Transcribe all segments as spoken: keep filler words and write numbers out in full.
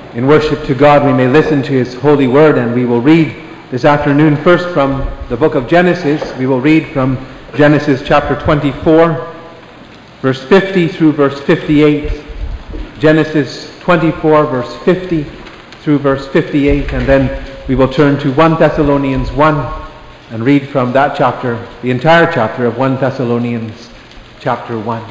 In worship to God, we may listen to His holy word, and we will read this afternoon first from the book of Genesis. We will read from Genesis chapter twenty-four, verse fifty through verse fifty-eight. Genesis twenty-four, verse fifty through verse fifty-eight, and then we will turn to First Thessalonians one and read from that chapter, the entire chapter of First Thessalonians chapter one.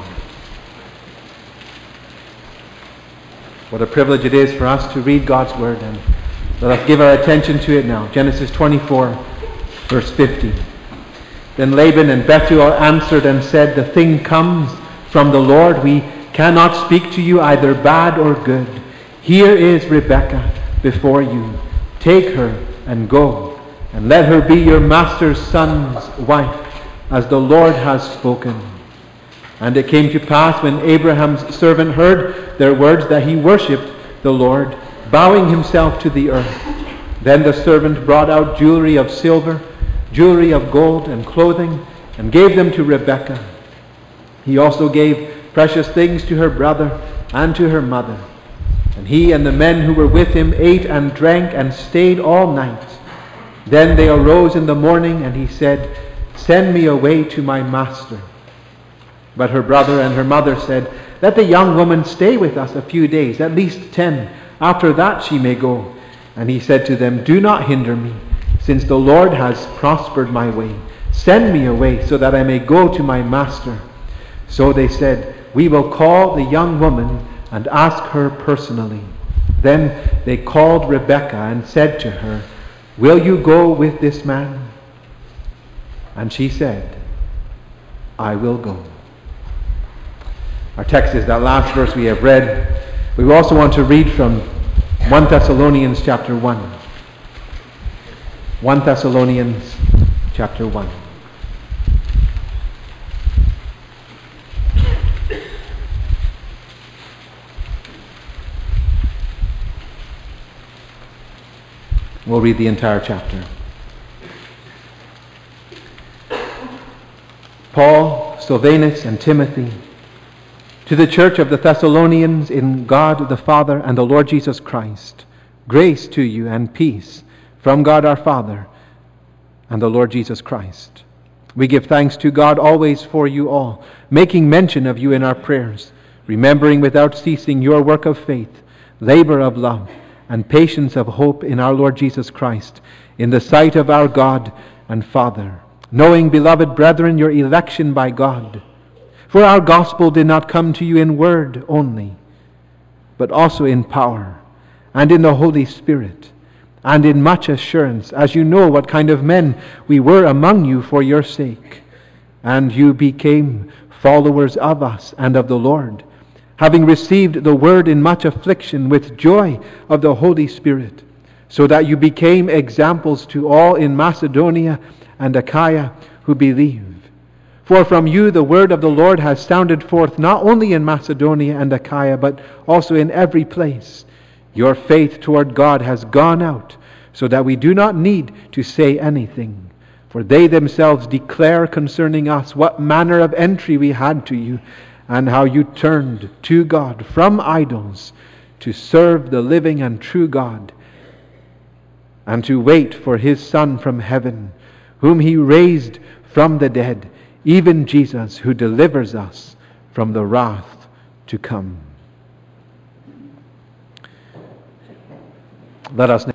What a privilege it is for us to read God's word, and let us give our attention to it now. Genesis twenty-four, verse fifty. Then Laban and Bethuel answered and said, "The thing comes from the Lord. We cannot speak to you either bad or good. Here is Rebekah before you. Take her and go, and let her be your master's son's wife, as the Lord has spoken." And it came to pass, when Abraham's servant heard their words, that he worshipped the Lord, bowing himself to the earth. Then the servant brought out jewelry of silver, jewelry of gold, and clothing, and gave them to Rebekah. He also gave precious things to her brother and to her mother. And he and the men who were with him ate and drank and stayed all night. Then they arose in the morning, and he said, "Send me away to my master." But her brother and her mother said, "Let the young woman stay with us a few days, at least ten. After that she may go." And he said to them, "Do not hinder me, since the Lord has prospered my way. Send me away, so that I may go to my master." So they said, "We will call the young woman and ask her personally." Then they called Rebekah and said to her, "Will you go with this man?" And she said, "I will go." Our text is that last verse we have read. We also want to read from First Thessalonians chapter one. First Thessalonians chapter one. We'll read the entire chapter. Paul, Silvanus, and Timothy, to the church of the Thessalonians in God the Father and the Lord Jesus Christ, grace to you and peace from God our Father and the Lord Jesus Christ. We give thanks to God always for you all, making mention of you in our prayers, remembering without ceasing your work of faith, labor of love, and patience of hope in our Lord Jesus Christ, in the sight of our God and Father, knowing, beloved brethren, your election by God. For our gospel did not come to you in word only, but also in power, and in the Holy Spirit, and in much assurance, as you know what kind of men we were among you for your sake. And you became followers of us and of the Lord, having received the word in much affliction with joy of the Holy Spirit, so that you became examples to all in Macedonia and Achaia who believe. For from you the word of the Lord has sounded forth, not only in Macedonia and Achaia, but also in every place. Your faith toward God has gone out, so that we do not need to say anything. For they themselves declare concerning us what manner of entry we had to you, and how you turned to God from idols to serve the living and true God, and to wait for his Son from heaven, whom he raised from the dead, even Jesus, who delivers us from the wrath to come. Let us now.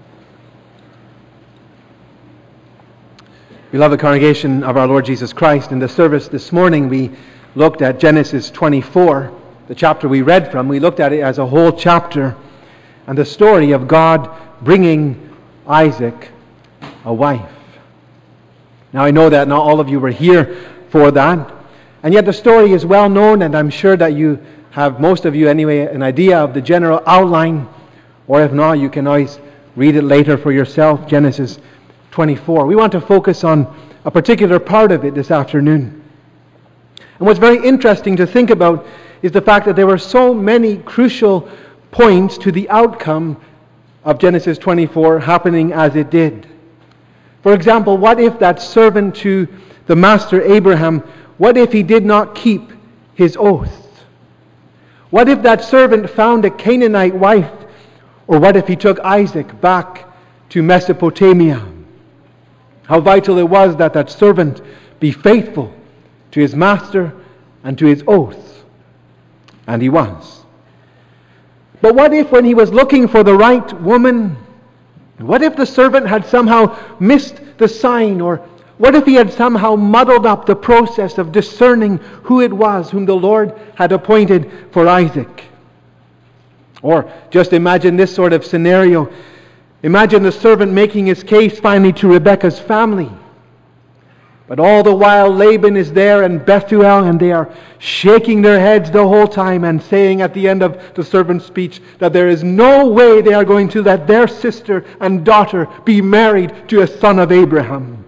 Beloved congregation of our Lord Jesus Christ, in the service this morning we looked at Genesis twenty-four, the chapter we read from. We looked at it as a whole chapter, and the story of God bringing Isaac a wife. Now I know that not all of you were here for that, and yet the story is well known, and I'm sure that you have, most of you anyway, an idea of the general outline, or if not, you can always read it later for yourself. Genesis twenty-four. We want to focus on a particular part of it this afternoon. And what's very interesting to think about is the fact that there were so many crucial points to the outcome of Genesis twenty-four happening as it did. For example, what if that servant to the master Abraham, what if he did not keep his oath? What if that servant found a Canaanite wife? Or what if he took Isaac back to Mesopotamia? How vital it was that that servant be faithful to his master and to his oath. And he was. But what if when he was looking for the right woman, what if the servant had somehow missed the sign? Or what if he had somehow muddled up the process of discerning who it was whom the Lord had appointed for Isaac? Or just imagine this sort of scenario. Imagine the servant making his case finally to Rebekah's family. But all the while Laban is there and Bethuel, and they are shaking their heads the whole time and saying at the end of the servant's speech that there is no way they are going to let their sister and daughter be married to a son of Abraham.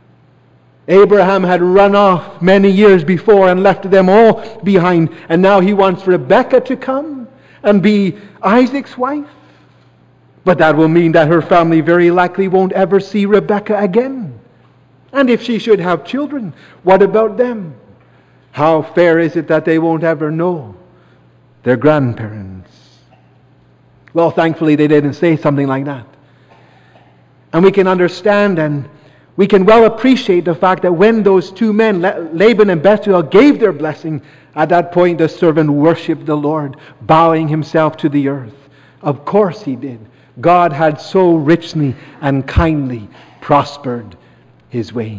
Abraham had run off many years before and left them all behind, and now he wants Rebekah to come and be Isaac's wife. But that will mean that her family very likely won't ever see Rebekah again. And if she should have children, what about them? How fair is it that they won't ever know their grandparents? Well, thankfully they didn't say something like that. And we can understand and we can well appreciate the fact that when those two men, Laban and Bethuel, gave their blessing, at that point the servant worshipped the Lord, bowing himself to the earth. Of course he did. God had so richly and kindly prospered his way.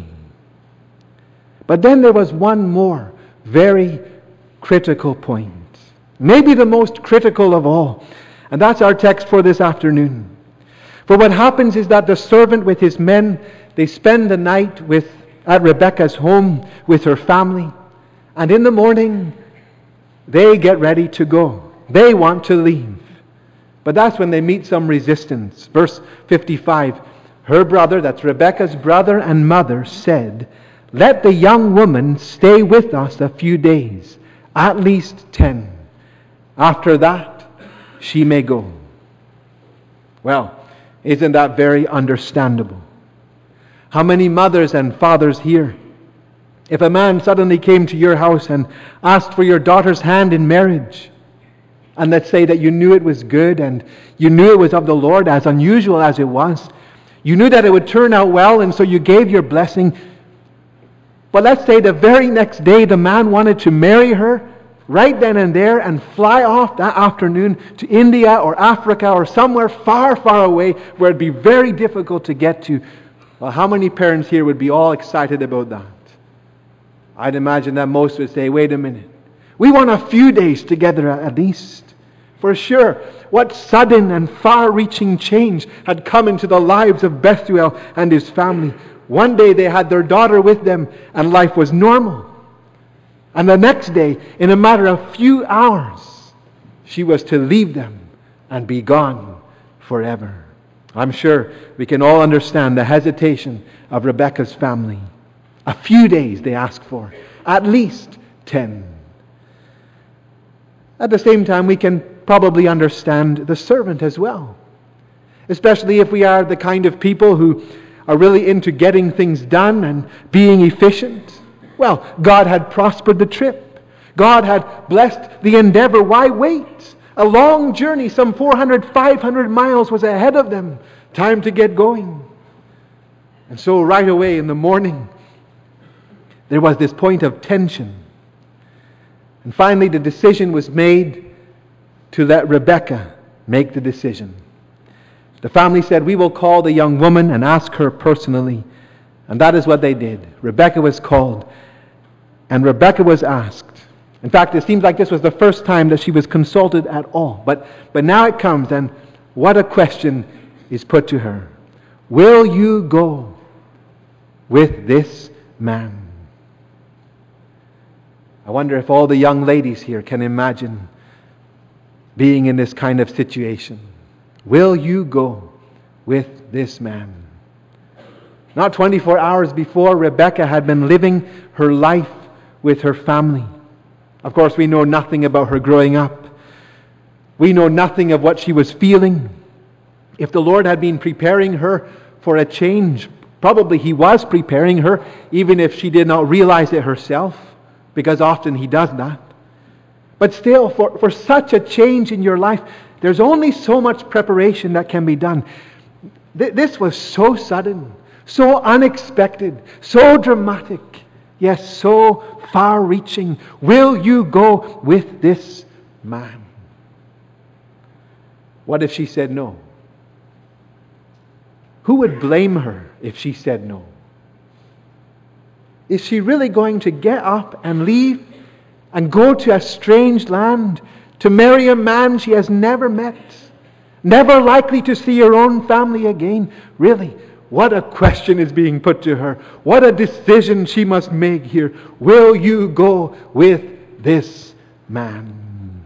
But then there was one more very critical point. Maybe the most critical of all. And that's our text for this afternoon. For what happens is that the servant with his men, they spend the night with at Rebekah's home with her family. And in the morning, they get ready to go. They want to leave. But that's when they meet some resistance. Verse fifty-five. Her brother, that's Rebekah's brother and mother, said, "Let the young woman stay with us a few days, at least ten. After that, she may go." Well, isn't that very understandable? How many mothers and fathers here, if a man suddenly came to your house and asked for your daughter's hand in marriage, and let's say that you knew it was good and you knew it was of the Lord, as unusual as it was, you knew that it would turn out well, and so you gave your blessing. But let's say the very next day the man wanted to marry her right then and there and fly off that afternoon to India or Africa or somewhere far, far away where it'd be very difficult to get to. Well, how many parents here would be all excited about that? I'd imagine that most would say, wait a minute. We want a few days together at least. For sure, what sudden and far-reaching change had come into the lives of Bethuel and his family. One day they had their daughter with them and life was normal. And the next day, in a matter of few hours, she was to leave them and be gone forever. I'm sure we can all understand the hesitation of Rebekah's family. A few days they asked for, at least ten. At the same time, we can probably understand the servant as well. Especially if we are the kind of people who are really into getting things done and being efficient. Well, God had prospered the trip. God had blessed the endeavor. Why wait? A long journey, some four hundred, five hundred miles was ahead of them. Time to get going. And so right away in the morning, there was this point of tension. And finally the decision was made to let Rebekah make the decision. The family said, we will call the young woman and ask her personally. And that is what they did. Rebekah was called. And Rebekah was asked. In fact, it seems like this was the first time that she was consulted at all. But, but now it comes, and what a question is put to her. Will you go with this man? I wonder if all the young ladies here can imagine being in this kind of situation. Will you go with this man? Not twenty-four hours before, Rebekah had been living her life with her family. Of course, we know nothing about her growing up. We know nothing of what she was feeling. If the Lord had been preparing her for a change, probably He was preparing her, even if she did not realize it herself, because often He does that. But still, for, for such a change in your life, there's only so much preparation that can be done. Th- this was so sudden, so unexpected, so dramatic, yes, so far-reaching. Will you go with this man? What if she said no? Who would blame her if she said no? Is she really going to get up and leave and go to a strange land to marry a man she has never met, never likely to see her own family again? Really, what a question is being put to her. What a decision she must make here. Will you go with this man?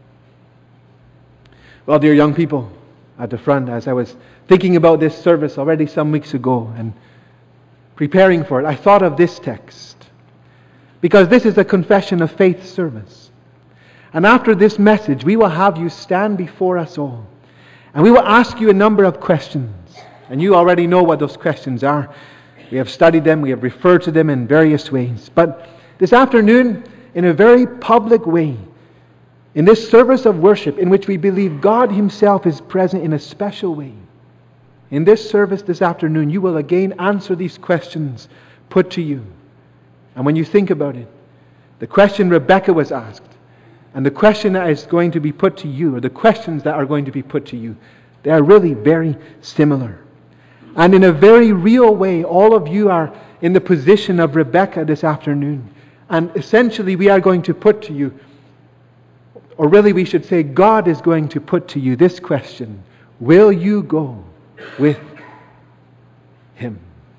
Well, dear young people at the front, as I was thinking about this service already some weeks ago and preparing for it, I thought of this text, because this is a confession of faith service. And after this message, we will have you stand before us all, and we will ask you a number of questions. And you already know what those questions are. We have studied them, we have referred to them in various ways. But this afternoon, in a very public way, in this service of worship in which we believe God Himself is present in a special way, in this service this afternoon, you will again answer these questions put to you. And when you think about it, the question Rebecca was asked, and the question that is going to be put to you, or the questions that are going to be put to you, they are really very similar. And in a very real way, all of you are in the position of Rebecca this afternoon. And essentially we are going to put to you, or really we should say God is going to put to you this question: will you go with Him?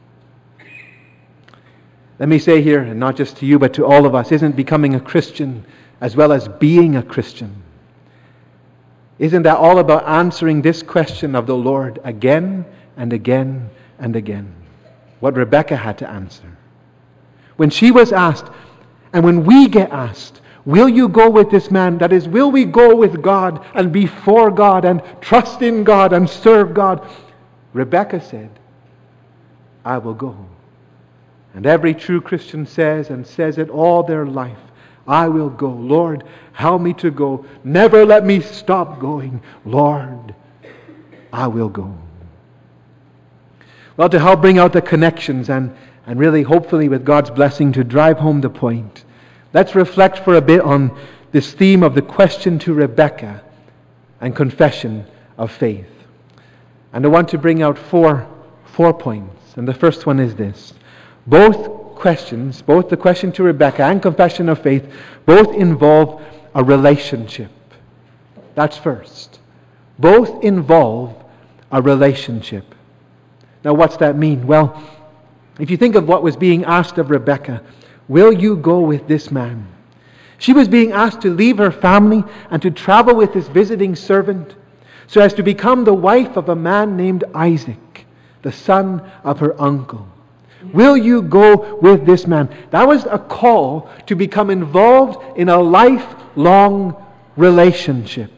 Let me say here, and not just to you but to all of us, isn't becoming a Christian as well as being a Christian, isn't that all about answering this question of the Lord again and again and again? What Rebecca had to answer. When she was asked, and when we get asked, will you go with this man? That is, will we go with God and be for God and trust in God and serve God? Rebecca said, I will go. And every true Christian says, and says it all their life, I will go. Lord, help me to go. Never let me stop going. Lord, I will go. Well, to help bring out the connections and, and really, hopefully, with God's blessing, to drive home the point, let's reflect for a bit on this theme of the question to Rebecca and confession of faith. And I want to bring out four, four points. And the first one is this. Both questions, both the question to Rebecca and confession of faith, both involve a relationship. That's first. Both involve a relationship. Now, what's that mean? Well, if you think of what was being asked of Rebecca, will you go with this man? She was being asked to leave her family and to travel with this visiting servant so as to become the wife of a man named Isaac, the son of her uncle. Will you go with this man? That was a call to become involved in a lifelong relationship.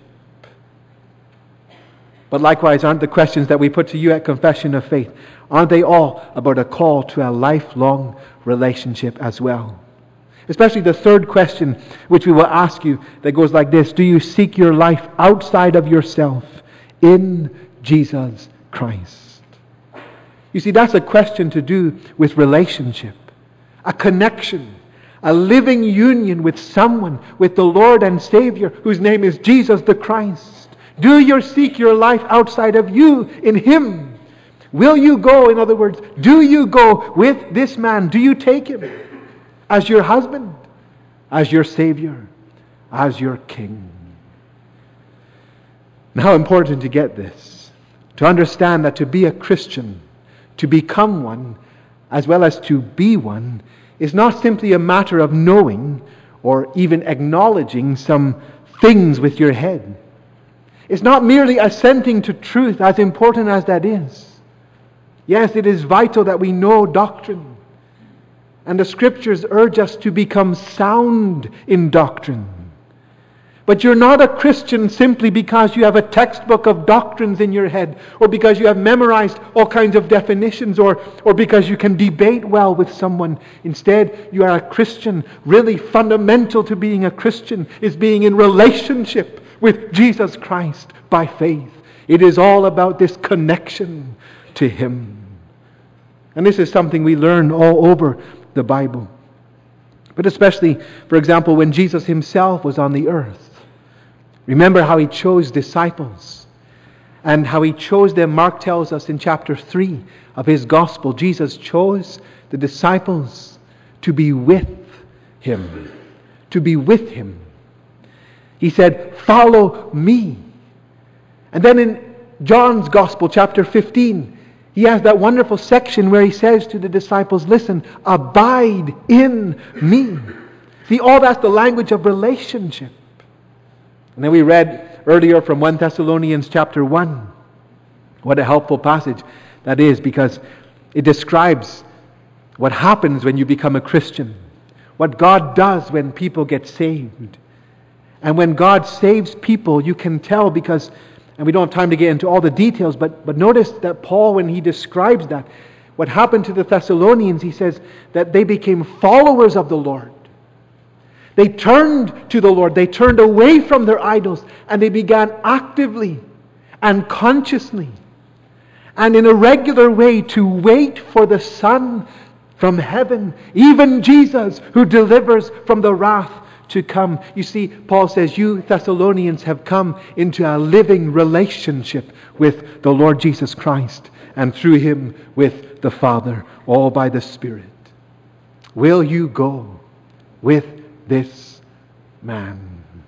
But likewise, aren't the questions that we put to you at Confession of Faith, aren't they all about a call to a lifelong relationship as well? Especially the third question, which we will ask you, that goes like this: do you seek your life outside of yourself in Jesus Christ? You see, that's a question to do with relationship, a connection, a living union with someone, with the Lord and Savior, whose name is Jesus the Christ. Do you seek your life outside of you in Him? Will you go, in other words, do you go with this man? Do you take him as your husband, as your Savior, as your King? And how important to get this, to understand that to be a Christian, to become one, as well as to be one, is not simply a matter of knowing or even acknowledging some things with your head. It's not merely assenting to truth, as important as that is. Yes, it is vital that we know doctrine. And the Scriptures urge us to become sound in doctrine. But you're not a Christian simply because you have a textbook of doctrines in your head, or because you have memorized all kinds of definitions, or, or because you can debate well with someone. Instead, you are a Christian. Really fundamental to being a Christian is being in relationship with Jesus Christ by faith. It is all about this connection to Him. And this is something we learn all over the Bible. But especially, for example, when Jesus Himself was on the earth. Remember how He chose disciples and how He chose them. Mark tells us in chapter three of his gospel, Jesus chose the disciples to be with Him. To be with Him. He said, "Follow me." And then in John's gospel, chapter fifteen, he has that wonderful section where he says to the disciples, "Listen, abide in me." See, all that's the language of relationship. And then we read earlier from First Thessalonians chapter one. What a helpful passage that is, because it describes what happens when you become a Christian. What God does when people get saved. And when God saves people, you can tell because, and we don't have time to get into all the details, but, but notice that Paul, when he describes that, what happened to the Thessalonians, he says that they became followers of the Lord. They turned to the Lord. They turned away from their idols, and they began actively and consciously and in a regular way to wait for the Son from heaven, even Jesus, who delivers from the wrath to come. You see, Paul says, you Thessalonians have come into a living relationship with the Lord Jesus Christ, and through Him with the Father, all by the Spirit. Will you go with this man?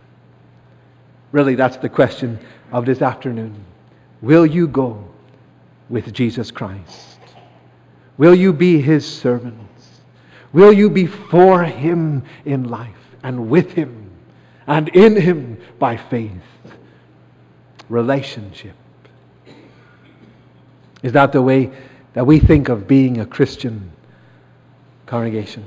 Really, that's the question of this afternoon. Will you go with Jesus Christ? Will you be His servants? Will you be for Him in life and with Him and in Him by faith? Relationship. Is that the way that we think of being a Christian congregation?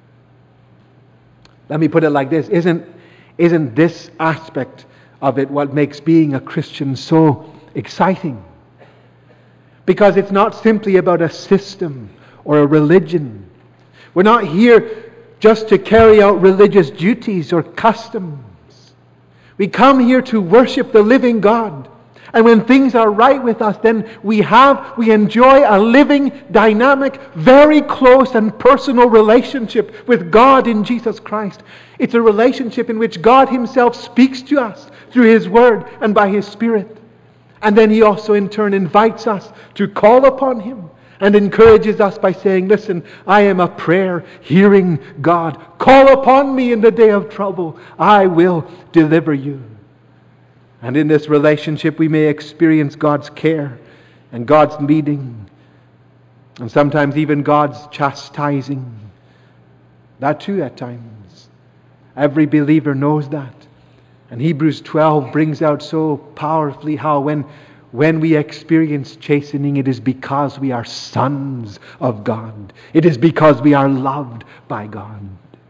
Let me put it like this. Isn't, isn't this aspect of it what makes being a Christian so exciting? Because it's not simply about a system or a religion. We're not here just to carry out religious duties or customs. We come here to worship the living God. And when things are right with us, then we have, we enjoy a living, dynamic, very close and personal relationship with God in Jesus Christ. It's a relationship in which God Himself speaks to us through His Word and by His Spirit. And then He also in turn invites us to call upon Him and encourages us by saying, listen, I am a prayer-hearing God. Call upon me in the day of trouble. I will deliver you. And in this relationship we may experience God's care and God's leading, and sometimes even God's chastising. That too at times. Every believer knows that. And Hebrews twelve brings out so powerfully how when, when we experience chastening, it is because we are sons of God. It is because we are loved by God.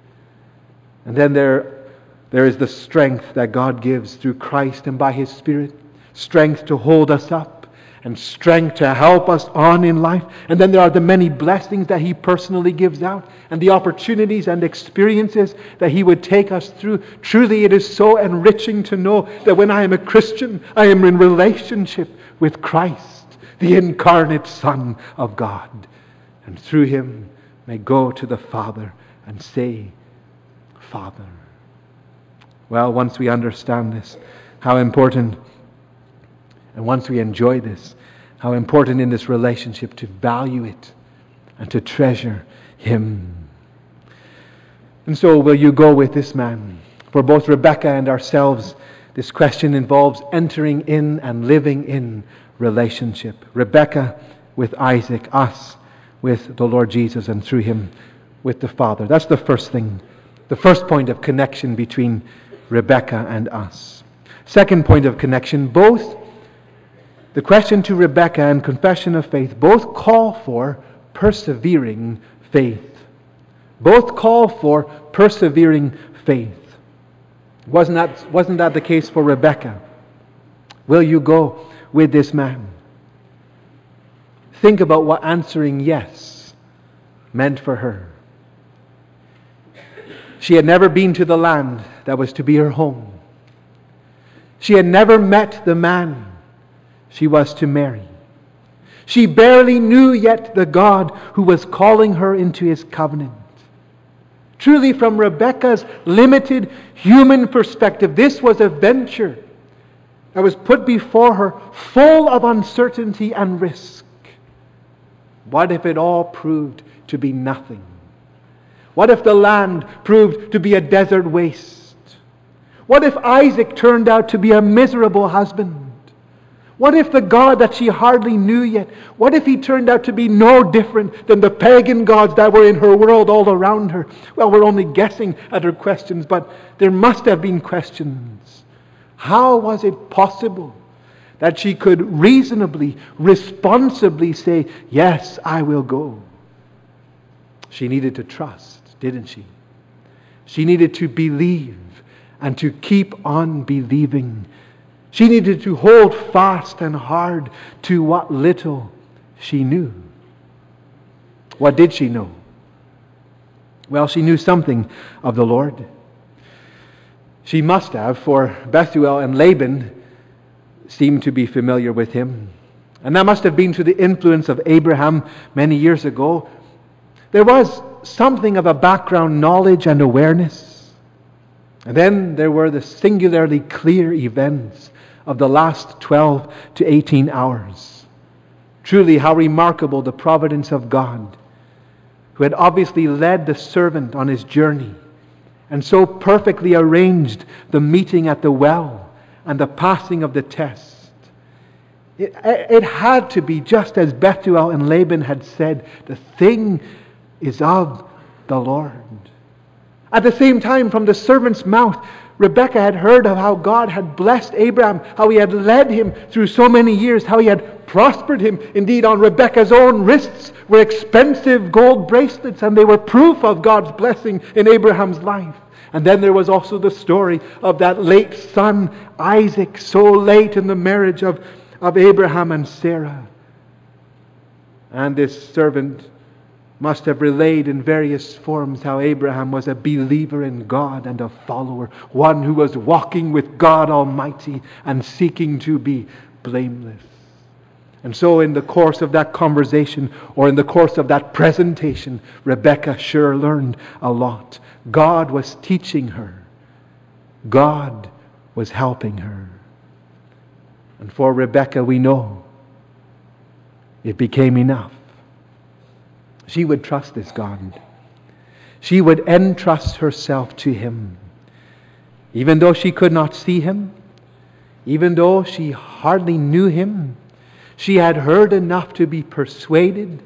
And then there There is the strength that God gives through Christ and by His Spirit. Strength to hold us up and strength to help us on in life. And then there are the many blessings that He personally gives out and the opportunities and experiences that He would take us through. Truly, it is so enriching to know that when I am a Christian, I am in relationship with Christ, the incarnate Son of God. And through Him may go to the Father and say, Father. Well, once we understand this, how important, and once we enjoy this, how important in this relationship to value it and to treasure Him. And so, will you go with this man? For both Rebecca and ourselves, this question involves entering in and living in relationship. Rebecca with Isaac, us with the Lord Jesus, and through Him with the Father. That's the first thing, the first point of connection between Rebecca and us. Second point of connection, both the question to Rebecca and confession of faith both call for persevering faith. Both call for persevering faith. Wasn't that, wasn't that the case for Rebekah? Will you go with this man? Think about what answering yes meant for her. She had never been to the land that was to be her home. She had never met the man she was to marry. She barely knew yet the God who was calling her into His covenant. Truly, from Rebekah's limited human perspective, this was a venture that was put before her full of uncertainty and risk. What if it all proved to be nothing? What if the land proved to be a desert waste? What if Isaac turned out to be a miserable husband? What if the God that she hardly knew yet, what if he turned out to be no different than the pagan gods that were in her world all around her? Well, we're only guessing at her questions, but there must have been questions. How was it possible that she could reasonably, responsibly say, yes, I will go? She needed to trust, didn't she? She needed to believe and to keep on believing. She needed to hold fast and hard to what little she knew. What did she know? Well, she knew something of the Lord. She must have, for Bethuel and Laban seemed to be familiar with him. And that must have been through the influence of Abraham many years ago. There was something of a background knowledge and awareness. And then there were the singularly clear events of the last twelve to eighteen hours. Truly, how remarkable the providence of God, who had obviously led the servant on his journey and so perfectly arranged the meeting at the well and the passing of the test. It, it had to be just as Bethuel and Laban had said, the thing is of the Lord. At the same time, from the servant's mouth, Rebekah had heard of how God had blessed Abraham, how He had led him through so many years, how He had prospered him. Indeed, on Rebekah's own wrists were expensive gold bracelets, and they were proof of God's blessing in Abraham's life. And then there was also the story of that late son, Isaac, so late in the marriage of, of Abraham and Sarah. And this servant must have relayed in various forms how Abraham was a believer in God and a follower, one who was walking with God Almighty and seeking to be blameless. And so in the course of that conversation, or in the course of that presentation, Rebekah sure learned a lot. God was teaching her. God was helping her. And for Rebekah, we know it became enough. She would trust this God. She would entrust herself to Him. Even though she could not see Him, even though she hardly knew Him, she had heard enough to be persuaded.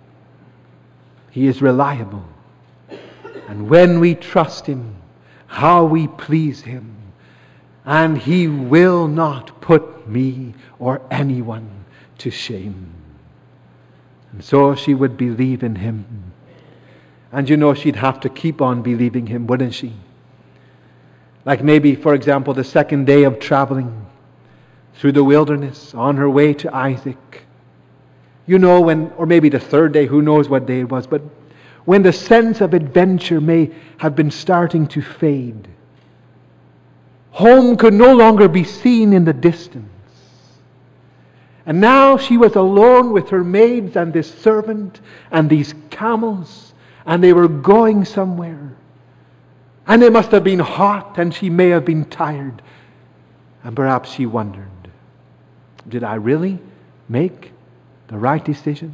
He is reliable. And when we trust Him, how we please Him. And He will not put me or anyone to shame. And so she would believe in Him. And you know, she'd have to keep on believing Him, wouldn't she? Like maybe, for example, the second day of traveling through the wilderness on her way to Isaac. You know, when, or maybe the third day, who knows what day it was, but when the sense of adventure may have been starting to fade. Home could no longer be seen in the distance. And now she was alone with her maids and this servant and these camels, and they were going somewhere. And it must have been hot, and she may have been tired. And perhaps she wondered, did I really make the right decision?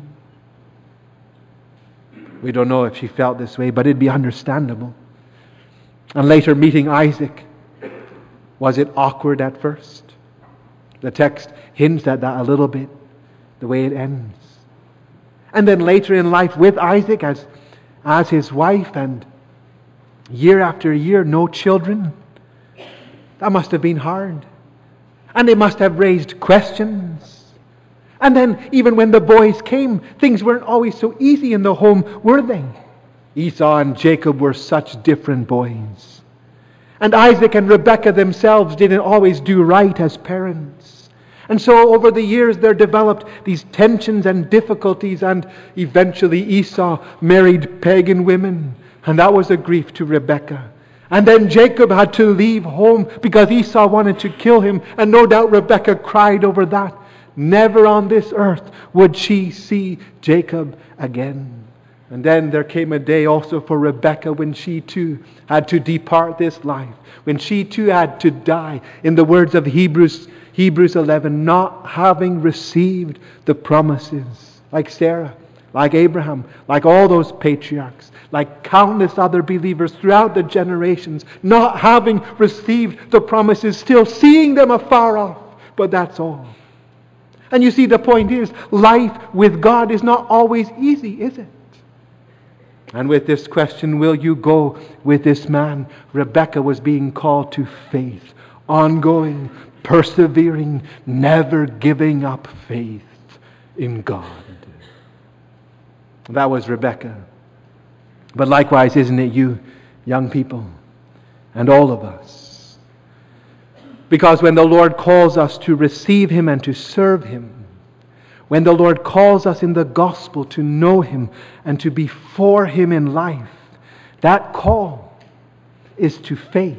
We don't know if she felt this way, but it'd be understandable. And later meeting Isaac, was it awkward at first? The text hints at that a little bit, the way it ends. And then later in life with Isaac as, as his wife, and year after year, no children. That must have been hard. And they must have raised questions. And then even when the boys came, things weren't always so easy in the home, were they? Esau and Jacob were such different boys. And Isaac and Rebekah themselves didn't always do right as parents. And so over the years there developed these tensions and difficulties, and eventually Esau married pagan women. And that was a grief to Rebekah. And then Jacob had to leave home because Esau wanted to kill him. And no doubt Rebekah cried over that. Never on this earth would she see Jacob again. And then there came a day also for Rebekah when she too had to depart this life. When she too had to die. In the words of Hebrews, Hebrews eleven, not having received the promises. Like Sarah, like Abraham, like all those patriarchs, like countless other believers throughout the generations, not having received the promises, still seeing them afar off. But that's all. And you see, the point is, life with God is not always easy, is it? And with this question, will you go with this man? Rebekah was being called to faith, ongoing, persevering, never giving up faith in God. That was Rebekah. But likewise, isn't it you, young people, and all of us? Because when the Lord calls us to receive Him and to serve Him, when the Lord calls us in the gospel to know Him and to be for Him in life, that call is to faith.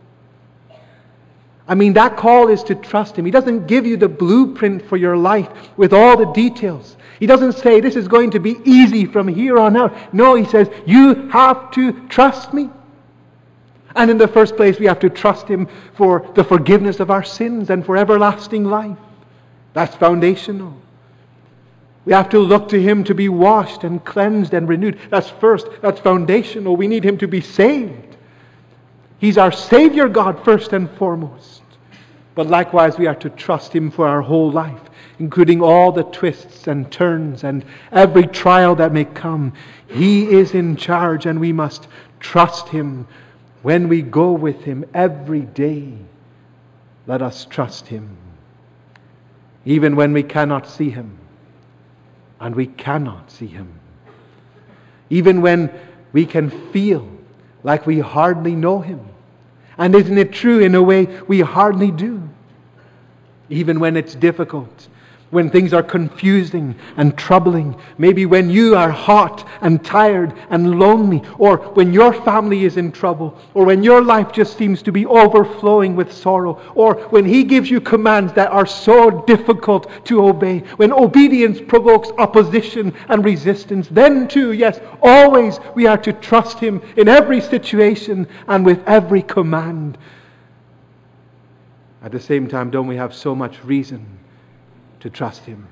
I mean, that call is to trust Him. He doesn't give you the blueprint for your life with all the details. He doesn't say this is going to be easy from here on out. No, He says you have to trust me. And in the first place, we have to trust Him for the forgiveness of our sins and for everlasting life. That's foundational. We have to look to Him to be washed and cleansed and renewed. That's first. That's foundational. We need Him to be saved. He's our Savior God first and foremost. But likewise, we are to trust Him for our whole life, including all the twists and turns and every trial that may come. He is in charge, and we must trust Him when we go with Him every day. Let us trust Him. Even when we cannot see Him. And we cannot see Him. Even when we can feel like we hardly know Him. And isn't it true, in a way, we hardly do. Even when it's difficult. When things are confusing and troubling. Maybe when you are hot and tired and lonely. Or when your family is in trouble. Or when your life just seems to be overflowing with sorrow. Or when He gives you commands that are so difficult to obey. When obedience provokes opposition and resistance. Then too, yes, always we are to trust Him in every situation and with every command. At the same time, don't we have so much reason to trust Him?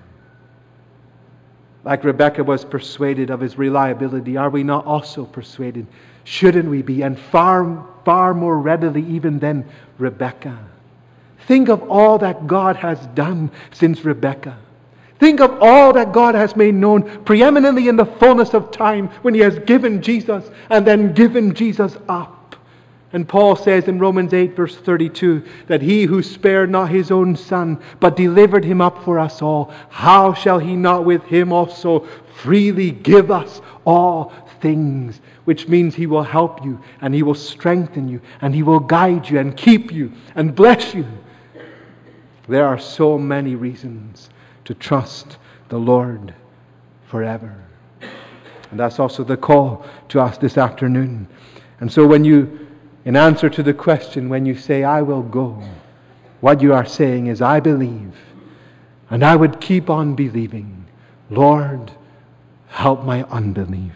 Like Rebekah was persuaded of His reliability, are we not also persuaded? Shouldn't we be? And far, far more readily even than Rebekah. Think of all that God has done since Rebekah. Think of all that God has made known preeminently in the fullness of time when He has given Jesus and then given Jesus up. And Paul says in Romans eight verse thirty-two that He who spared not His own Son, but delivered Him up for us all, how shall He not with Him also freely give us all things? Which means He will help you, and He will strengthen you, and He will guide you, and keep you, and bless you. There are so many reasons to trust the Lord forever. And that's also the call to us this afternoon. And so when you In answer to the question, when you say, I will go, what you are saying is, I believe, and I would keep on believing. Lord, help my unbelief.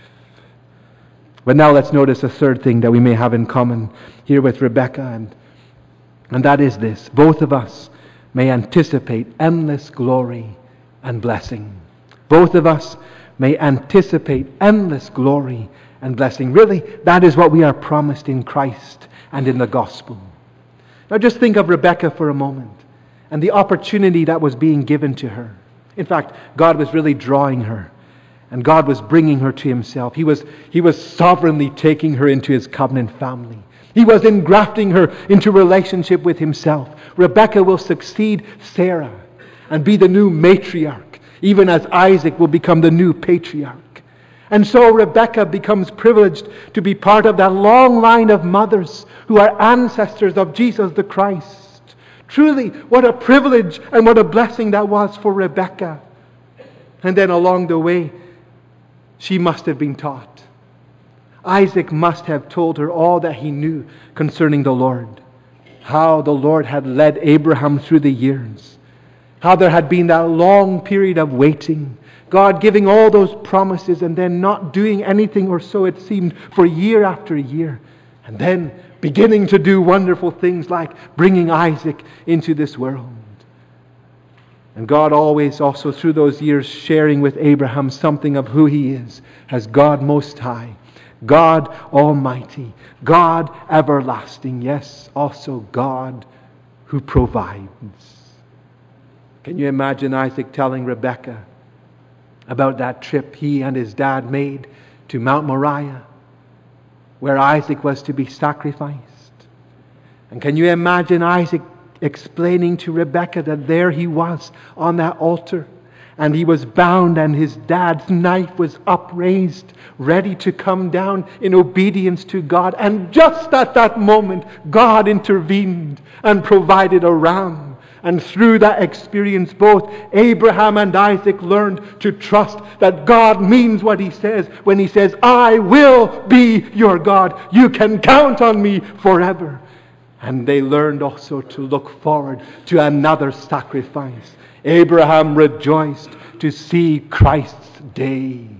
But now let's notice a third thing that we may have in common here with Rebekah, and, and that is this. Both of us may anticipate endless glory and blessing. Both of us may anticipate endless glory and blessing. Really, that is what we are promised in Christ and in the gospel. Now just think of Rebekah for a moment and the opportunity that was being given to her. In fact, God was really drawing her, and God was bringing her to Himself. He was, he was sovereignly taking her into His covenant family. He was engrafting her into relationship with Himself. Rebekah will succeed Sarah and be the new matriarch, even as Isaac will become the new patriarch. And so Rebekah becomes privileged to be part of that long line of mothers who are ancestors of Jesus the Christ. Truly, what a privilege and what a blessing that was for Rebekah. And then along the way, she must have been taught. Isaac must have told her all that he knew concerning the Lord. How the Lord had led Abraham through the years. How there had been that long period of waiting. God giving all those promises and then not doing anything, or so it seemed, for year after year. And then beginning to do wonderful things like bringing Isaac into this world. And God always also through those years sharing with Abraham something of who He is as God Most High, God Almighty, God Everlasting, yes, also God who provides. Can you imagine Isaac telling Rebekah about that trip he and his dad made to Mount Moriah, where Isaac was to be sacrificed? And can you imagine Isaac explaining to Rebekah that there he was on that altar, and he was bound, and his dad's knife was upraised, ready to come down in obedience to God. And just at that moment, God intervened and provided a ram. And through that experience, both Abraham and Isaac learned to trust that God means what He says when He says, I will be your God. You can count on me forever. And they learned also to look forward to another sacrifice. Abraham rejoiced to see Christ's day.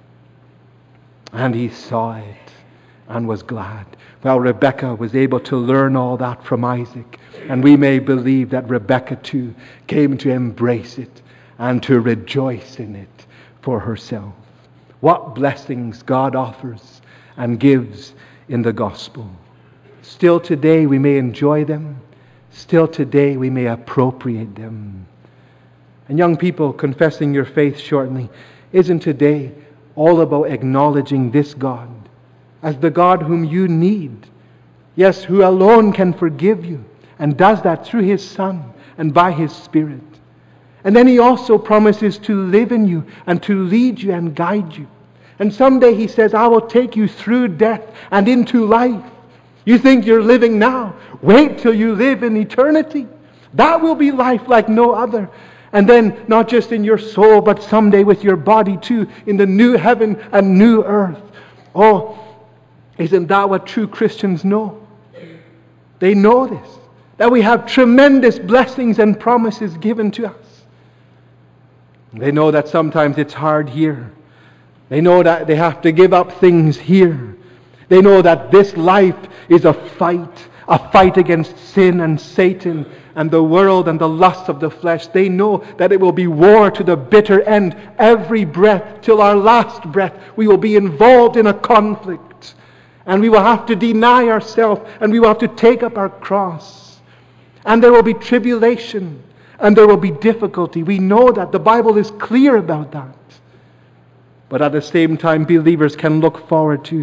And he saw it and was glad. Well, Rebekah was able to learn all that from Isaac. And we may believe that Rebekah too came to embrace it and to rejoice in it for herself. What blessings God offers and gives in the gospel. Still today we may enjoy them. Still today we may appropriate them. And young people, confessing your faith shortly, isn't today all about acknowledging this God as the God whom you need? Yes, who alone can forgive you, and does that through His Son and by His Spirit. And then He also promises to live in you and to lead you and guide you. And someday He says, I will take you through death and into life. You think you're living now? Wait till you live in eternity. That will be life like no other. And then not just in your soul, but someday with your body too, in the new heaven and new earth. Oh, isn't that what true Christians know? They know this, that we have tremendous blessings and promises given to us. They know that sometimes it's hard here. They know that they have to give up things here. They know that this life is a fight, a fight against sin and Satan and the world and the lusts of the flesh. They know that it will be war to the bitter end. Every breath, till our last breath, we will be involved in a conflict. And we will have to deny ourselves, and we will have to take up our cross. And there will be tribulation, and there will be difficulty. We know that. The Bible is clear about that. But at the same time, believers can look forward to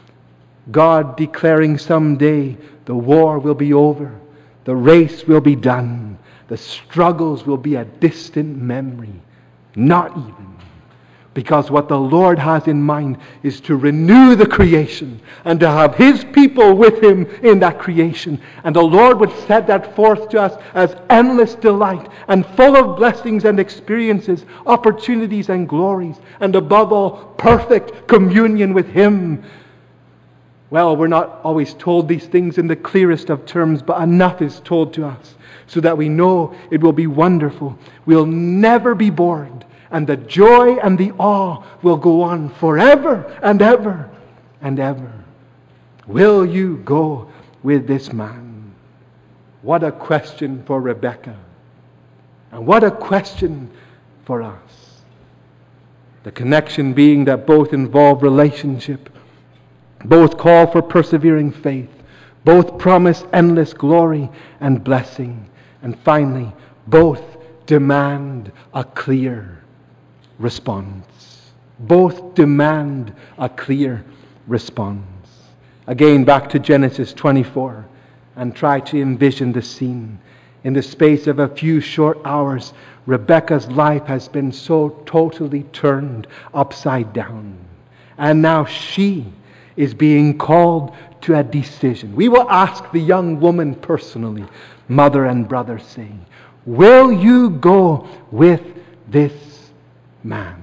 God declaring someday the war will be over, the race will be done, the struggles will be a distant memory. Not even. Because what the Lord has in mind is to renew the creation and to have His people with Him in that creation. And the Lord would set that forth to us as endless delight and full of blessings and experiences, opportunities and glories, and above all, perfect communion with Him. Well, we're not always told these things in the clearest of terms, but enough is told to us so that we know it will be wonderful. We'll never be bored. And the joy and the awe will go on forever and ever and ever. Will you go with this man? What a question for Rebekah. And what a question for us. The connection being that both involve relationship, both call for persevering faith, both promise endless glory and blessing, and finally, both demand a clear response. Both demand a clear response. Again, back to Genesis twenty-four, and try to envision the scene. In the space of a few short hours, Rebekah's life has been so totally turned upside down. And now she is being called to a decision. We will ask the young woman personally, mother and brother, saying, will you go with this man?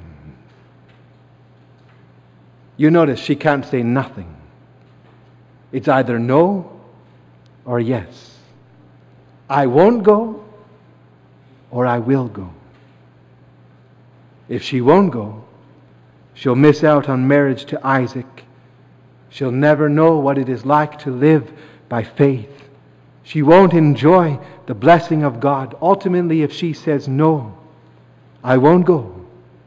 You notice she can't say nothing. It's either no or yes. I won't go or I will go. If she won't go, she'll miss out on marriage to Isaac. She'll never know what it is like to live by faith. She won't enjoy the blessing of God. Ultimately, if she says, no, I won't go,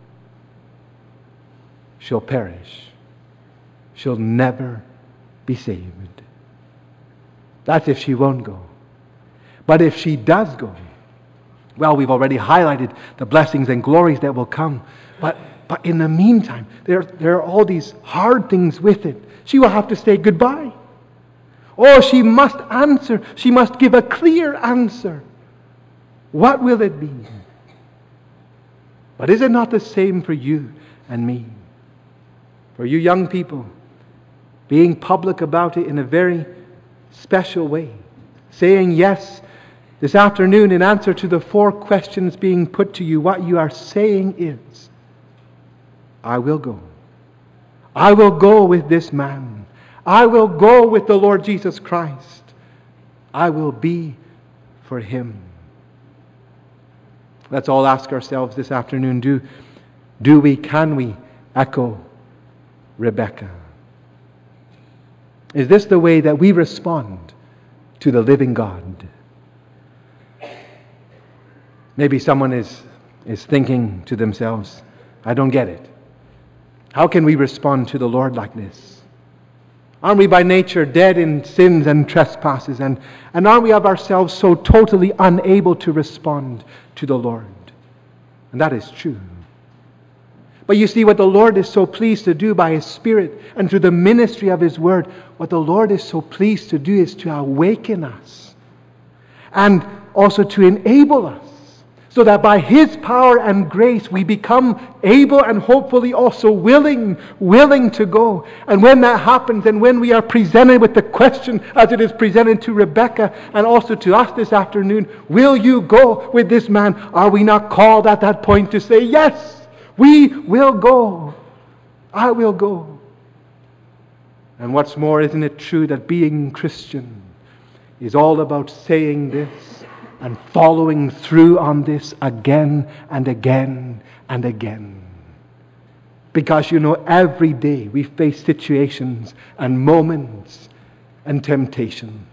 she'll perish. She'll never be saved. That's if she won't go. But if she does go, well, we've already highlighted the blessings and glories that will come. But but in the meantime, there, there are all these hard things with it. She will have to say goodbye. Oh, she must answer. She must give a clear answer. What will it be? But is it not the same for you and me? For you young people, being public about it in a very special way. Saying yes this afternoon in answer to the four questions being put to you. What you are saying is, I will go. I will go with this man. I will go with the Lord Jesus Christ. I will be for Him. Let's all ask ourselves this afternoon, do, do we, can we echo Rebecca? Is this the way that we respond to the living God? Maybe someone is, is thinking to themselves, I don't get it. How can we respond to the Lord like this? Aren't we by nature dead in sins and trespasses? And, and aren't we of ourselves so totally unable to respond to the Lord? And that is true. But you see, what the Lord is so pleased to do by His Spirit and through the ministry of His Word, what the Lord is so pleased to do is to awaken us and also to enable us, so that by His power and grace we become able and hopefully also willing, willing to go. And when that happens, and when we are presented with the question as it is presented to Rebecca and also to us this afternoon, will you go with this man? Are we not called at that point to say, yes, we will go. I will go. And what's more, isn't it true that being Christian is all about saying this and following through on this again and again and again? Because, you know, every day we face situations and moments and temptations.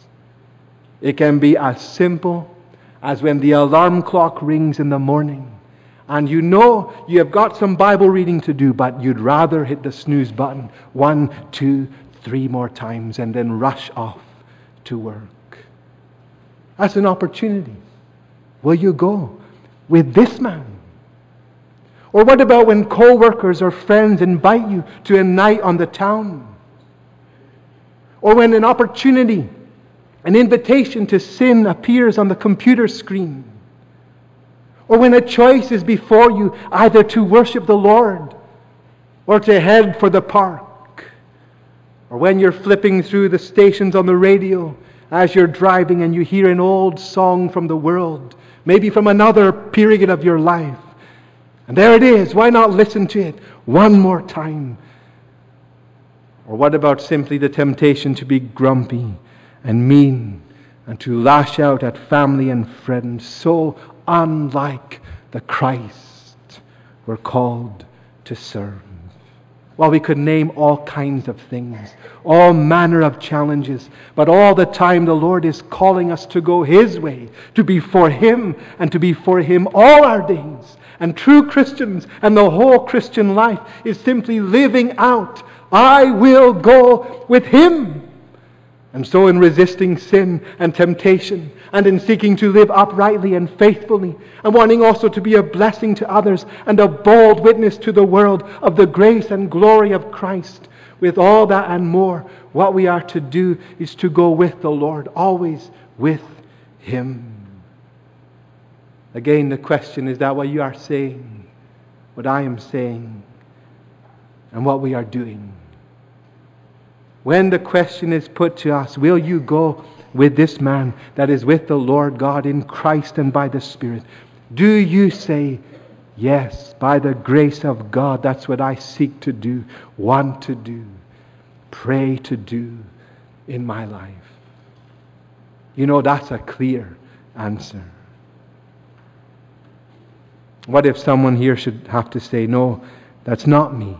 It can be as simple as when the alarm clock rings in the morning and you know you have got some Bible reading to do, but you'd rather hit the snooze button one, two, three more times and then rush off to work. That's an opportunity. Will you go with this man? Or what about when co-workers or friends invite you to a night on the town? Or when an opportunity, an invitation to sin appears on the computer screen? Or when a choice is before you, either to worship the Lord or to head for the park? Or when you're flipping through the stations on the radio as you're driving and you hear an old song from the world, maybe from another period of your life. And there it is. Why not listen to it one more time? Or what about simply the temptation to be grumpy and mean and to lash out at family and friends, so unlike the Christ we're called to serve? Well, we could name all kinds of things, all manner of challenges, but all the time the Lord is calling us to go His way, to be for Him and to be for Him all our days. And true Christians and the whole Christian life is simply living out, I will go with Him. And so in resisting sin and temptation, and in seeking to live uprightly and faithfully, and wanting also to be a blessing to others and a bold witness to the world of the grace and glory of Christ, with all that and more, what we are to do is to go with the Lord, always with Him. Again, the question, is that what you are saying? What I am saying? and what we are doing. When the question is put to us, will you go with this man that is with the Lord God in Christ and by the Spirit? Do you say, yes, by the grace of God, that's what I seek to do, want to do, pray to do in my life? You know, that's a clear answer. What if someone here should have to say, no, that's not me?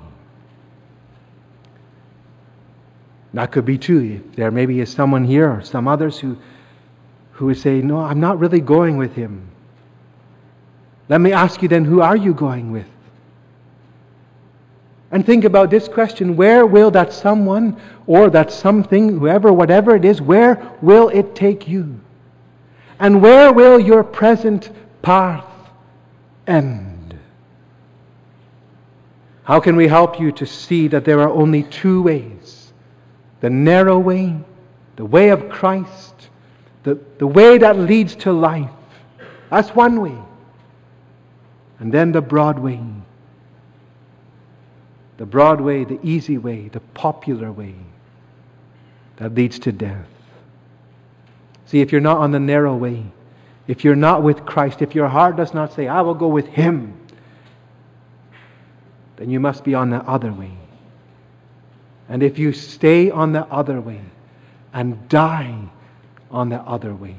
That could be true. There maybe is someone here or some others who, who would say, no, I'm not really going with him. Let me ask you then, who are you going with? And think about this question: where will that someone or that something, whoever, whatever it is, where will it take you? And where will your present path end? How can we help you to see that there are only two ways? The narrow way, the way of Christ, the, the way that leads to life. That's one way. And then the broad way. The broad way, the easy way, the popular way that leads to death. See, if you're not on the narrow way, if you're not with Christ, if your heart does not say, I will go with Him, then you must be on the other way. And if you stay on the other way and die on the other way,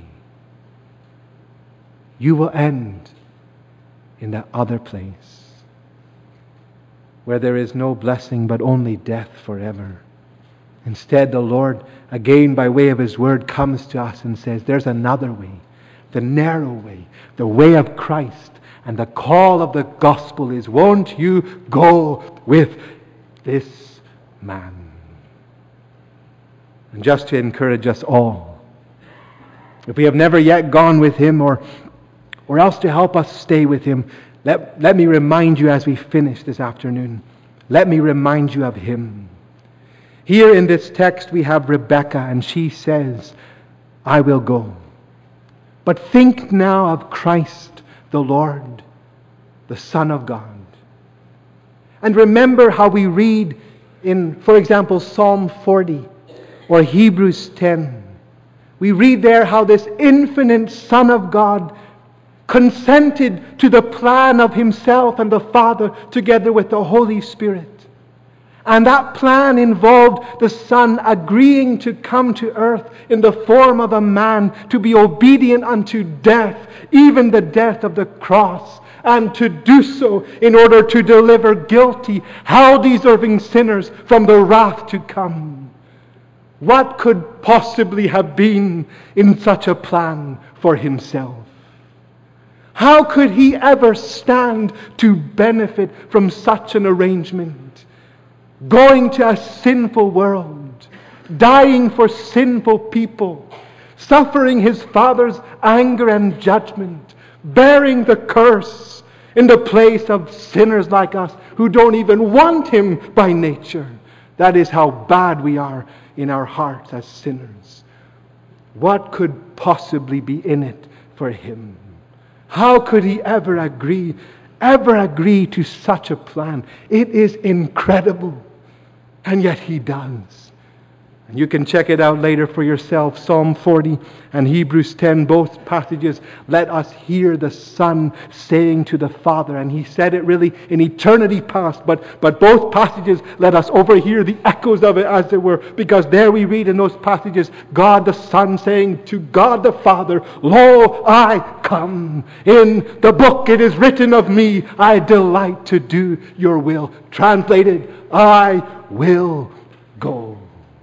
you will end in that other place where there is no blessing but only death forever. Instead, the Lord, again by way of His Word, comes to us and says, there's another way, the narrow way, the way of Christ. And the call of the gospel is, won't you go with this man? And just to encourage us all, if we have never yet gone with Him, or, or else to help us stay with Him, Let, let me remind you as we finish this afternoon, let me remind you of Him. Here in this text we have Rebecca, and she says, I will go. But think now of Christ the Lord, the Son of God. And remember how we read in, for example, Psalm forty or Hebrews ten. We read there how this infinite Son of God consented to the plan of Himself and the Father together with the Holy Spirit. And that plan involved the Son agreeing to come to earth in the form of a man, to be obedient unto death, even the death of the cross, and to do so in order to deliver guilty, hell-deserving sinners from the wrath to come. What could possibly have been in such a plan for Himself? How could He ever stand to benefit from such an arrangement? Going to a sinful world, dying for sinful people, suffering His Father's anger and judgment, bearing the curse in the place of sinners like us who don't even want Him by nature. That is how bad we are in our hearts as sinners. What could possibly be in it for Him? How could He ever agree, ever agree to such a plan? It is incredible. And yet He does. And you can check it out later for yourself. Psalm forty and Hebrews ten, both passages, let us hear the Son saying to the Father. And He said it really in eternity past. But, but both passages let us overhear the echoes of it, as it were. Because there we read in those passages, God the Son saying to God the Father, Lo, I come. In the book it is written of me, I delight to do your will. Translated, I will go.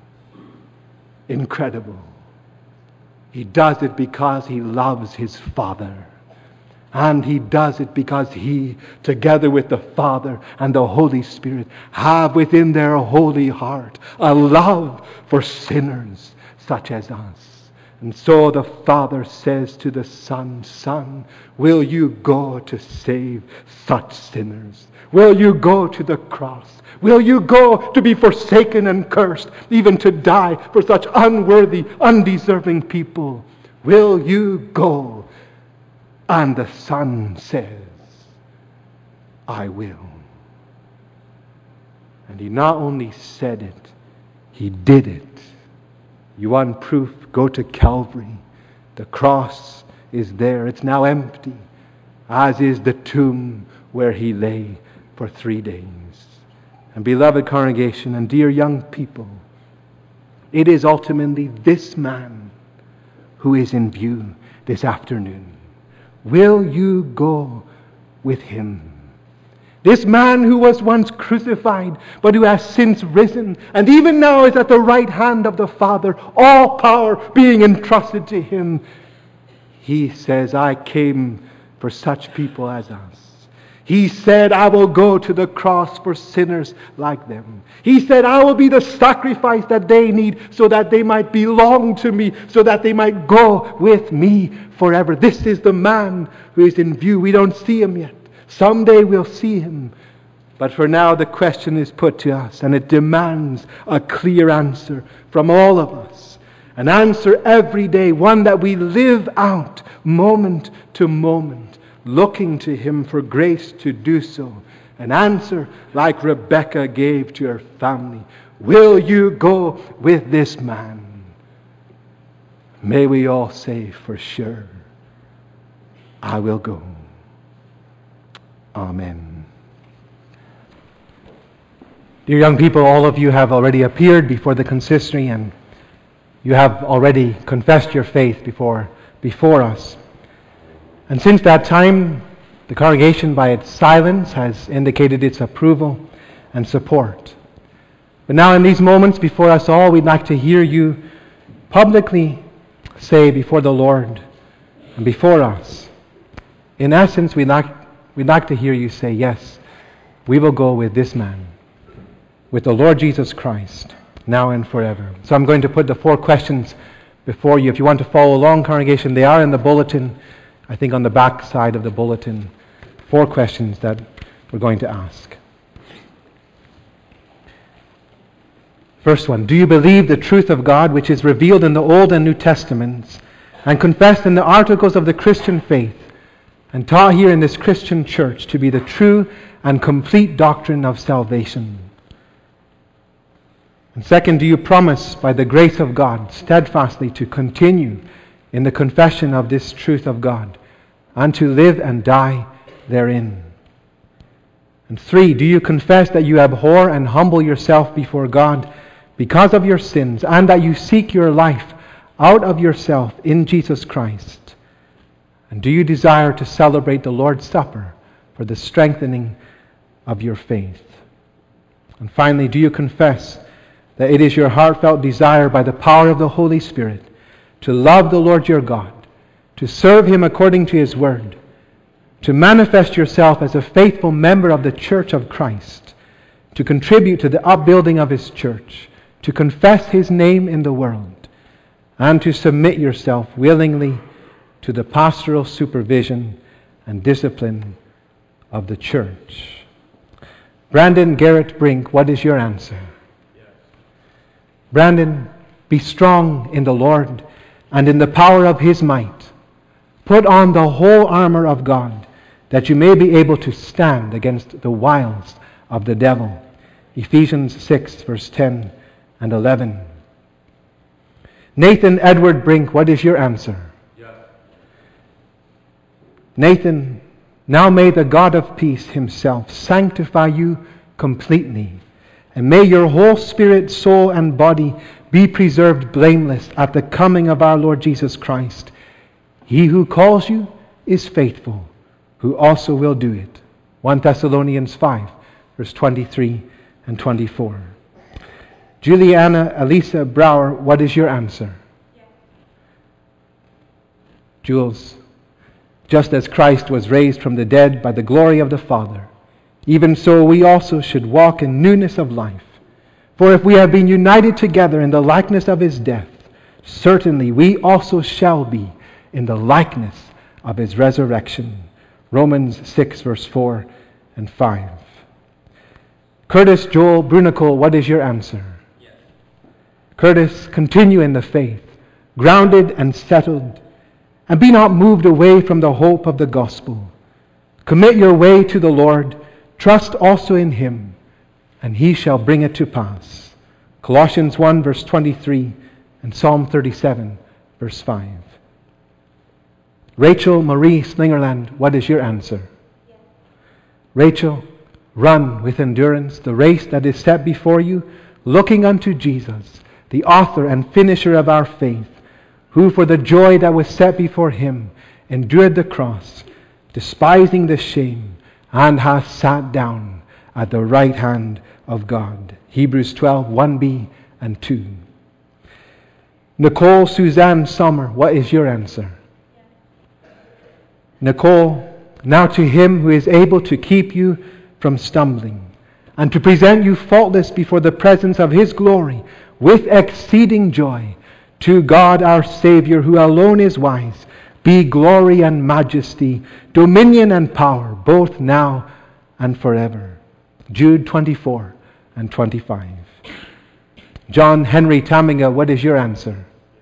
Incredible. He does it because He loves His Father. And He does it because He, together with the Father and the Holy Spirit, have within their holy heart a love for sinners such as us. And so the Father says to the Son, Son, will you go to save such sinners? Will you go to the cross? Will you go to be forsaken and cursed, even to die for such unworthy, undeserving people? Will you go? And the Son says, I will. And he not only said it, he did it. You want proof? Go to Calvary. The cross is there. It's now empty, as is the tomb where he lay for three days. And beloved congregation and dear young people, it is ultimately this man who is in view this afternoon. Will you go with him? This man who was once crucified, but who has since risen, and even now is at the right hand of the Father, all power being entrusted to him. He says, I came for such people as us. He said, I will go to the cross for sinners like them. He said, I will be the sacrifice that they need so that they might belong to me, so that they might go with me forever. This is the man who is in view. We don't see him yet. Someday we'll see him. But for now the question is put to us, and it demands a clear answer from all of us. An answer every day, one that we live out moment to moment, looking to him for grace to do so. An answer like Rebecca gave to her family. Will you go with this man? May we all say for sure, I will go. Amen. Dear young people, all of you have already appeared before the consistory, and you have already confessed your faith before, before us. And since that time, the congregation by its silence has indicated its approval and support. But now in these moments before us all, we'd like to hear you publicly say before the Lord and before us. In essence, we'd like, we'd like to hear you say, yes, we will go with this man, with the Lord Jesus Christ, now and forever. So I'm going to put the four questions before you. If you want to follow along, congregation, they are in the bulletin, I think on the back side of the bulletin. Four questions that we're going to ask. First one, do you believe the truth of God which is revealed in the Old and New Testaments and confessed in the articles of the Christian faith and taught here in this Christian church to be the true and complete doctrine of salvation? And second, do you promise by the grace of God steadfastly to continue in the confession of this truth of God and to live and die therein? And three, do you confess that you abhor and humble yourself before God because of your sins, and that you seek your life out of yourself in Jesus Christ? And do you desire to celebrate the Lord's Supper for the strengthening of your faith? And finally, do you confess that it is your heartfelt desire by the power of the Holy Spirit to love the Lord your God, to serve him according to his word, to manifest yourself as a faithful member of the Church of Christ, to contribute to the upbuilding of his church, to confess his name in the world, and to submit yourself willingly to the pastoral supervision and discipline of the church? Brandon Garrett Brink, what is your answer? Yes. Brandon, be strong in the Lord and in the power of his might. Put on the whole armor of God, that you may be able to stand against the wiles of the devil. Ephesians six, verse ten and eleven. Nathan Edward Brink, what is your answer? Yes. Nathan, now may the God of peace himself sanctify you completely, and may your whole spirit, soul, and body be preserved blameless at the coming of our Lord Jesus Christ. He who calls you is faithful, who also will do it. First Thessalonians five, verse twenty-three and twenty-four. Juliana Elisa Brower, what is your answer? Yes. Jules, just as Christ was raised from the dead by the glory of the Father, even so we also should walk in newness of life. For if we have been united together in the likeness of his death, certainly we also shall be in the likeness of his resurrection. Romans six, verse four and five. Curtis Joel Brunicle, what is your answer? Yes. Curtis, continue in the faith, grounded and settled, and be not moved away from the hope of the gospel. Commit your way to the Lord, trust also in him, and He shall bring it to pass. Colossians one, verse twenty-three, and Psalm thirty-seven, verse five. Rachel Marie Slingerland, what is your answer? Yes. Rachel, run with endurance the race that is set before you, looking unto Jesus, the author and finisher of our faith, who for the joy that was set before Him endured the cross, despising the shame, and hath sat down at the right hand of God. Hebrews twelve, one b and two. Nicole Suzanne Sommer, what is your answer? Nicole, now to Him who is able to keep you from stumbling and to present you faultless before the presence of His glory with exceeding joy, to God our Savior, who alone is wise, be glory and majesty, dominion and power, both now and forever. Jude twenty-four and twenty-five. John Henry Taminga, what is your answer?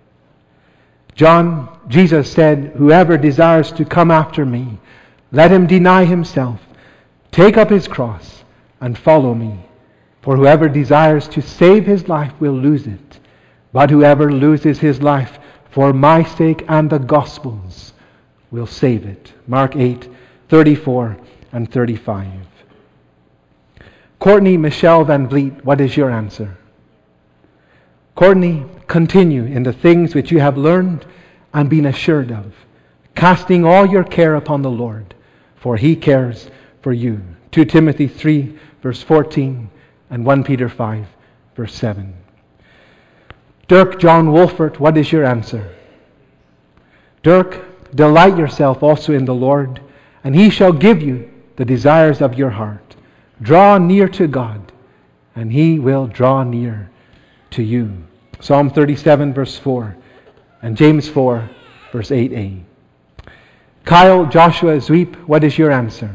John, Jesus said, whoever desires to come after me, let him deny himself, take up his cross, and follow me. For whoever desires to save his life will lose it, but whoever loses his life for my sake and the gospel's will save it. Mark eight, thirty-four and thirty-five. Courtney Michelle Van Vliet, what is your answer? Courtney, continue in the things which you have learned and been assured of, casting all your care upon the Lord, for He cares for you. Second Timothy three, verse fourteen, and First Peter five, verse seven. Dirk John Wolfert, what is your answer? Dirk, delight yourself also in the Lord, and He shall give you the desires of your heart. Draw near to God, and He will draw near to you. Psalm thirty-seven, verse four, and James four, verse eight a. Kyle Joshua Zweep, what is your answer?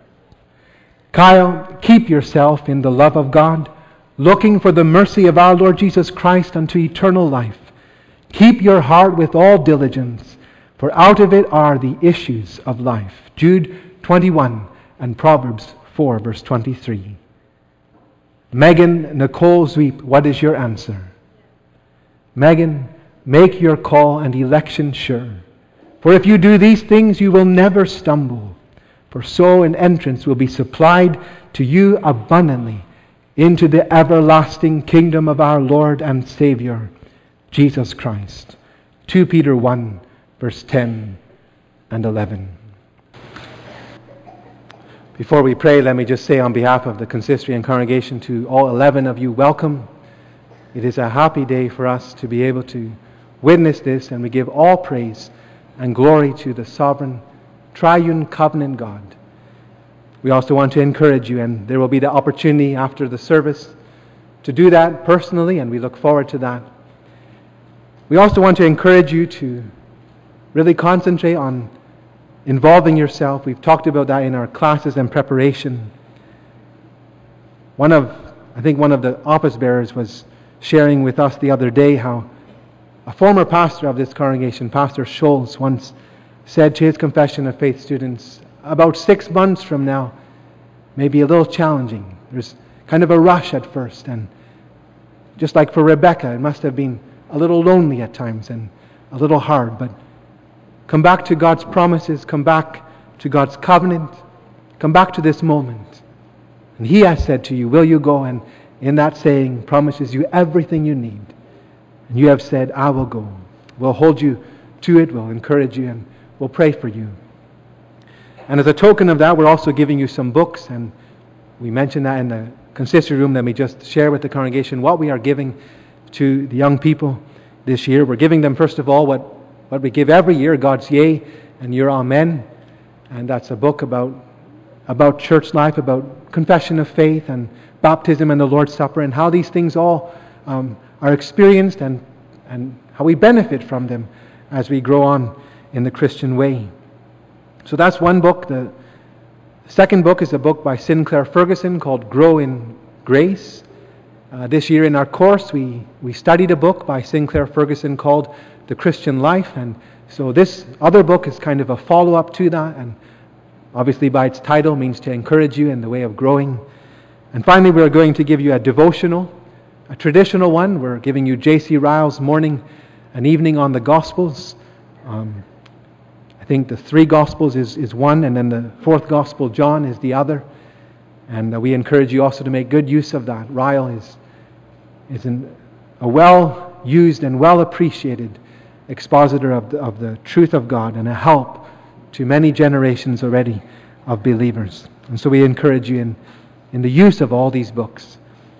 Kyle, keep yourself in the love of God, looking for the mercy of our Lord Jesus Christ unto eternal life. Keep your heart with all diligence, for out of it are the issues of life. Jude twenty-one and Proverbs four, verse twenty-three. Megan Nicole Zweep, what is your answer? Megan, make your call and election sure. For if you do these things, you will never stumble. For so an entrance will be supplied to you abundantly into the everlasting kingdom of our Lord and Savior, Jesus Christ. Second Peter one, verse ten and eleven. Before we pray, let me just say on behalf of the consistory and congregation to all eleven of you, welcome. It is a happy day for us to be able to witness this, and we give all praise and glory to the sovereign, triune covenant God. We also want to encourage you, and there will be the opportunity after the service to do that personally, and we look forward to that. We also want to encourage you to really concentrate on involving yourself. We've talked about that in our classes and preparation. One of, I think one of the office bearers was sharing with us the other day how a former pastor of this congregation, Pastor Scholes, once said to his Confession of Faith students, about six months from now may be a little challenging. There's kind of a rush at first, and just like for Rebecca, it must have been a little lonely at times and a little hard, but come back to God's promises, come back to God's covenant, come back to this moment. And He has said to you, will you go? And in that saying promises you everything you need. And you have said, I will go. We'll hold you to it, we'll encourage you, and we'll pray for you. And as a token of that, we're also giving you some books, and we mentioned that in the consistory room. Let me just share with the congregation what we are giving to the young people this year. We're giving them, first of all, what, what we give every year, God's Yea and Your Amen. And that's a book about, about church life, about confession of faith and baptism and the Lord's Supper, and how these things all um, are experienced and, and how we benefit from them as we grow on in the Christian way. So that's one book. The second book is a book by Sinclair Ferguson called Grow in Grace. Uh, this year in our course, we, we studied a book by Sinclair Ferguson called The Christian Life. And so this other book is kind of a follow-up to that, and obviously by its title means to encourage you in the way of growing. And finally, we're going to give you a devotional, a traditional one. We're giving you J C Ryle's morning and evening on the Gospels. Um, I think the three Gospels is, is one, and then the fourth Gospel, John, is the other. And uh, we encourage you also to make good use of that. Ryle is, is an, a well-used and well-appreciated expositor of the, of the truth of God, and a help to many generations already of believers. And so we encourage you in, in the use of all these books.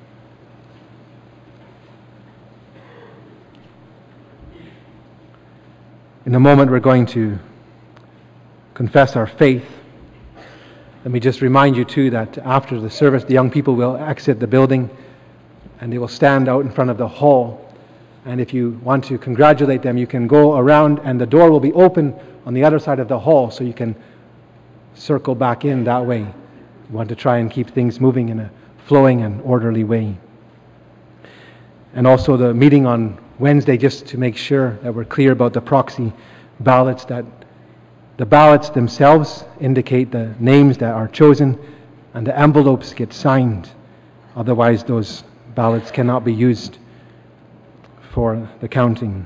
In a moment we're going to confess our faith. Let me just remind you too that after the service the young people will exit the building and they will stand out in front of the hall. And if you want to congratulate them, you can go around and the door will be open on the other side of the hall, so you can circle back in that way. We want to try and keep things moving in a flowing and orderly way. And also the meeting on Wednesday, just to make sure that we're clear about the proxy ballots, that the ballots themselves indicate the names that are chosen and the envelopes get signed. Otherwise those ballots cannot be used for the counting.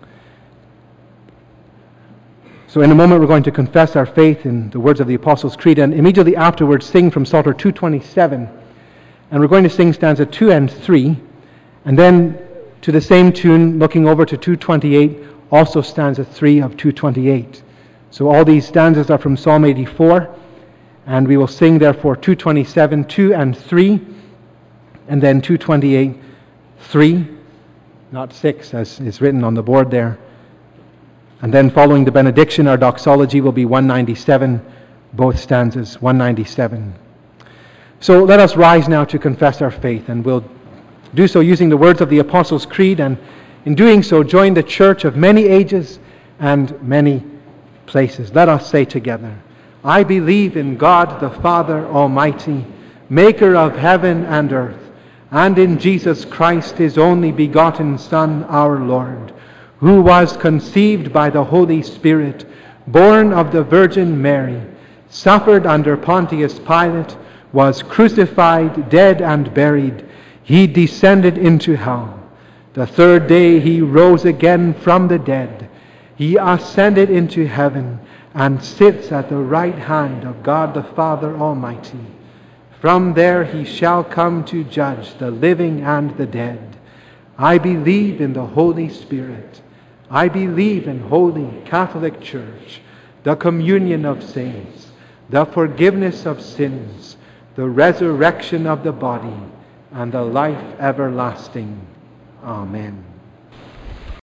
So in a moment we're going to confess our faith in the words of the Apostles' Creed, and immediately afterwards sing from Psalter two twenty-seven. And we're going to sing stanza two and three, and then to the same tune, looking over to two twenty-eight, also stanza three of two twenty-eight. So all these stanzas are from Psalm eighty-four, and we will sing therefore two twenty-seven, two and three, and then two twenty-eight, three, not six as is written on the board there. And then following the benediction, our doxology will be one ninety-seven, both stanzas, one ninety-seven. So let us rise now to confess our faith, and we'll do so using the words of the Apostles' Creed, and in doing so join the church of many ages and many places. Let us say together, I believe in God the Father Almighty, maker of heaven and earth, and in Jesus Christ, his only begotten Son, our Lord, who was conceived by the Holy Spirit, born of the Virgin Mary, suffered under Pontius Pilate, was crucified, dead, and buried. He descended into hell. The third day he rose again from the dead. He ascended into heaven and sits at the right hand of God the Father Almighty. From there he shall come to judge the living and the dead. I believe in the Holy Spirit. I believe in Holy Catholic Church, the communion of saints, the forgiveness of sins, the resurrection of the body, and the life everlasting. Amen.